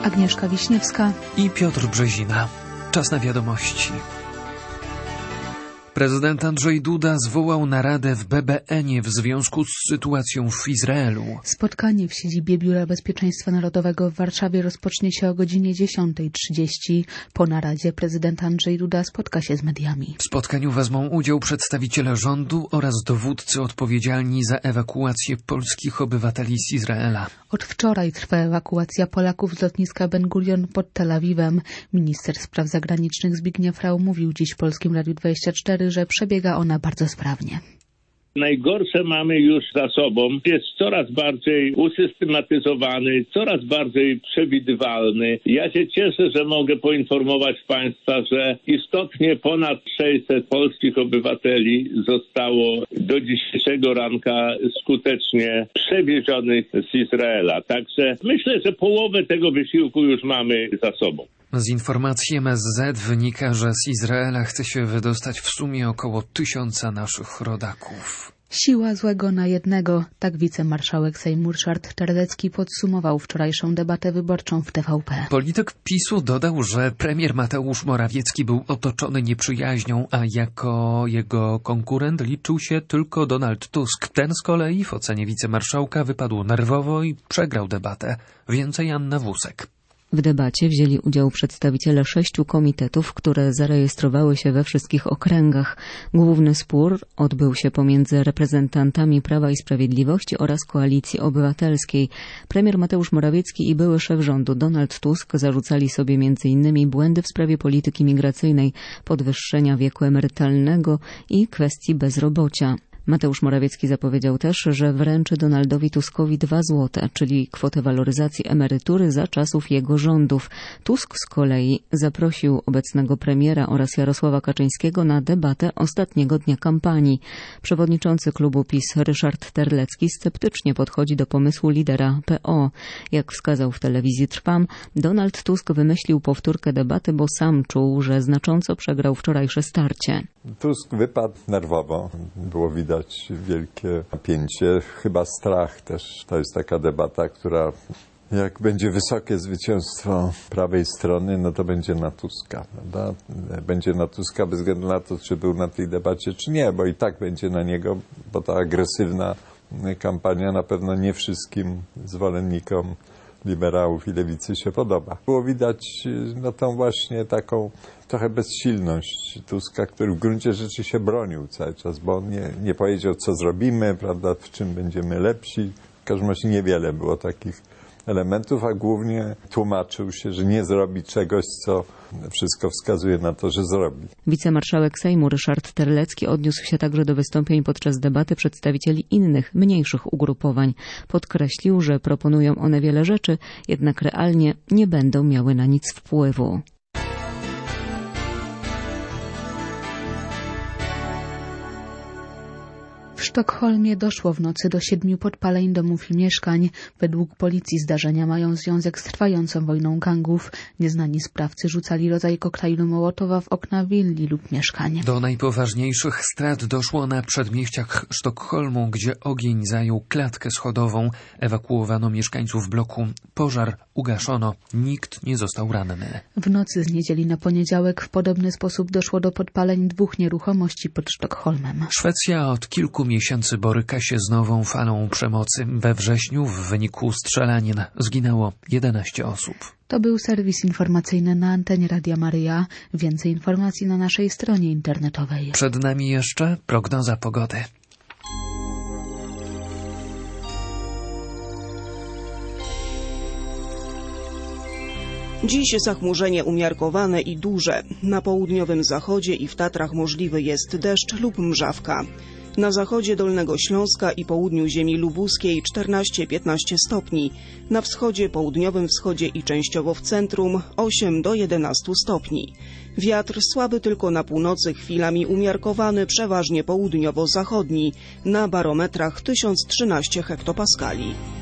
Agnieszka Wiśniewska i Piotr Brzezina. Czas na wiadomości. Prezydent Andrzej Duda zwołał naradę w BBN-ie w związku z sytuacją w Izraelu. Spotkanie w siedzibie Biura Bezpieczeństwa Narodowego w Warszawie rozpocznie się o godzinie 10:30. Po naradzie prezydent Andrzej Duda spotka się z mediami. W spotkaniu wezmą udział przedstawiciele rządu oraz dowódcy odpowiedzialni za ewakuację polskich obywateli z Izraela. Od wczoraj trwa ewakuacja Polaków z lotniska Ben Gurion pod Tel Awiwem. Minister spraw zagranicznych Zbigniew Rau mówił dziś w Polskim Radiu 24, że przebiega ona bardzo sprawnie. Najgorsze mamy już za sobą. Jest coraz bardziej usystematyzowany, coraz bardziej przewidywalny. Ja się cieszę, że mogę poinformować Państwa, że istotnie ponad 600 polskich obywateli zostało do dzisiejszego ranka skutecznie przewiezionych z Izraela. Także myślę, że połowę tego wysiłku już mamy za sobą. Z informacji MSZ wynika, że z Izraela chce się wydostać w sumie około 1000 naszych rodaków. Siła złego na jednego, tak wicemarszałek Sejmu Ryszard Terlecki podsumował wczorajszą debatę wyborczą w TVP. Polityk PiS-u dodał, że premier Mateusz Morawiecki był otoczony nieprzyjaźnią, a jako jego konkurent liczył się tylko Donald Tusk. Ten z kolei w ocenie wicemarszałka wypadł nerwowo i przegrał debatę. Więcej Anna Wusek. W debacie wzięli udział przedstawiciele 6 komitetów, które zarejestrowały się we wszystkich okręgach. Główny spór odbył się pomiędzy reprezentantami Prawa i Sprawiedliwości oraz Koalicji Obywatelskiej. Premier Mateusz Morawiecki i były szef rządu Donald Tusk zarzucali sobie m.in. błędy w sprawie polityki migracyjnej, podwyższenia wieku emerytalnego i kwestii bezrobocia. Mateusz Morawiecki zapowiedział też, że wręczy Donaldowi Tuskowi 2 złote, czyli kwotę waloryzacji emerytury za czasów jego rządów. Tusk z kolei zaprosił obecnego premiera oraz Jarosława Kaczyńskiego na debatę ostatniego dnia kampanii. Przewodniczący klubu PiS Ryszard Terlecki sceptycznie podchodzi do pomysłu lidera PO. Jak wskazał w telewizji Trwam, Donald Tusk wymyślił powtórkę debaty, bo sam czuł, że znacząco przegrał wczorajsze starcie. Tusk wypadł nerwowo. Było widać wielkie napięcie, chyba strach też. To jest taka debata, która jak będzie wysokie zwycięstwo prawej strony, no to będzie na Tuska, prawda? Będzie na Tuska bez względu na to, czy był na tej debacie, czy nie, bo i tak będzie na niego, bo ta agresywna kampania na pewno nie wszystkim zwolennikom liberałów i lewicy się podoba. Było widać tą właśnie taką trochę bezsilność Tuska, który w gruncie rzeczy się bronił cały czas, bo on nie powiedział, co zrobimy, prawda, w czym będziemy lepsi. W każdym razie niewiele było takich elementów, a głównie tłumaczył się, że nie zrobi czegoś, co wszystko wskazuje na to, że zrobi. Wicemarszałek Sejmu Ryszard Terlecki odniósł się także do wystąpień podczas debaty przedstawicieli innych, mniejszych ugrupowań. Podkreślił, że proponują one wiele rzeczy, jednak realnie nie będą miały na nic wpływu. W Sztokholmie doszło w nocy do 7 podpaleń domów i mieszkań. Według policji zdarzenia mają związek z trwającą wojną gangów. Nieznani sprawcy rzucali rodzaj koktajlu Mołotowa w okna willi lub mieszkań. Do najpoważniejszych strat doszło na przedmieściach Sztokholmu, gdzie ogień zajął klatkę schodową. Ewakuowano mieszkańców bloku. Pożar ugaszono. Nikt nie został ranny. W nocy z niedzieli na poniedziałek w podobny sposób doszło do podpaleń 2 nieruchomości pod Sztokholmem. Szwecja od kilku miesięcy boryka się z nową falą przemocy. We wrześniu w wyniku strzelanin zginęło 11 osób. To był serwis informacyjny na antenie Radia Maryja. Więcej informacji na naszej stronie internetowej. Przed nami jeszcze prognoza pogody. Dziś zachmurzenie umiarkowane i duże. Na południowym zachodzie i w Tatrach możliwy jest deszcz lub mrzawka. Na zachodzie Dolnego Śląska i południu ziemi lubuskiej 14-15 stopni. Na wschodzie, południowym wschodzie i częściowo w centrum 8 do 11 stopni. Wiatr słaby tylko na północy, chwilami umiarkowany, przeważnie południowo-zachodni. Na barometrach 1013 hektopaskali.